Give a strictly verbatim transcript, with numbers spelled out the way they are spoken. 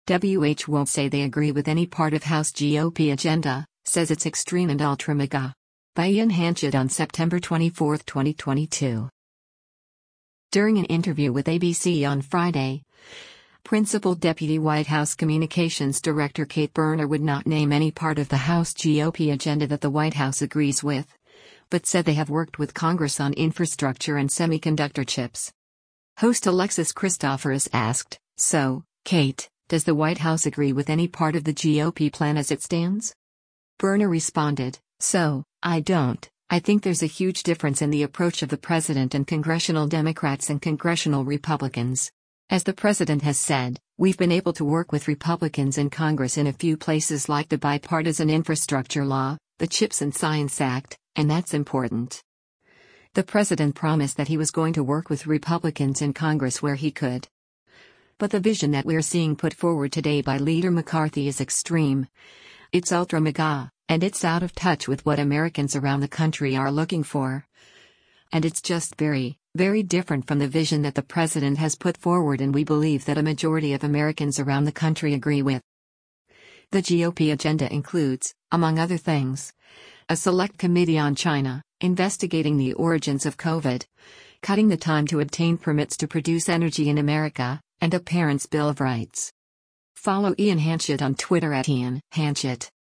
W H won't say they agree with any part of House G O P agenda, says it's extreme and ultra-MAGA. By Ian Hanchett on September twenty-fourth, twenty twenty-two. During an interview with A B C on Friday, Principal Deputy White House Communications Director Kate Berner would not name any part of the House G O P agenda that the White House agrees with, but said they have worked with Congress on infrastructure and semiconductor chips. Host Alexis Christoforous asked, "So, Kate, does the White House agree with any part of the G O P plan as it stands?" Berner responded, "So, I don't. I think there's a huge difference in the approach of the president and congressional Democrats and congressional Republicans. As the president has said, we've been able to work with Republicans in Congress in a few places like the Bipartisan Infrastructure Law, the CHIPS and Science Act, and that's important." The president promised that he was going to work with Republicans in Congress where he could. But the vision that we're seeing put forward today by Leader McCarthy is extreme. It's ultra-MAGA, and it's out of touch with what Americans around the country are looking for. And it's just very, very different from the vision that the president has put forward, and we believe that a majority of Americans around the country agree with. The G O P agenda includes, among other things, a select committee on China, investigating the origins of COVID, cutting the time to obtain permits to produce energy in America, and a Parents' Bill of Rights. Follow Ian Hanchett on Twitter at Ian Hanchett.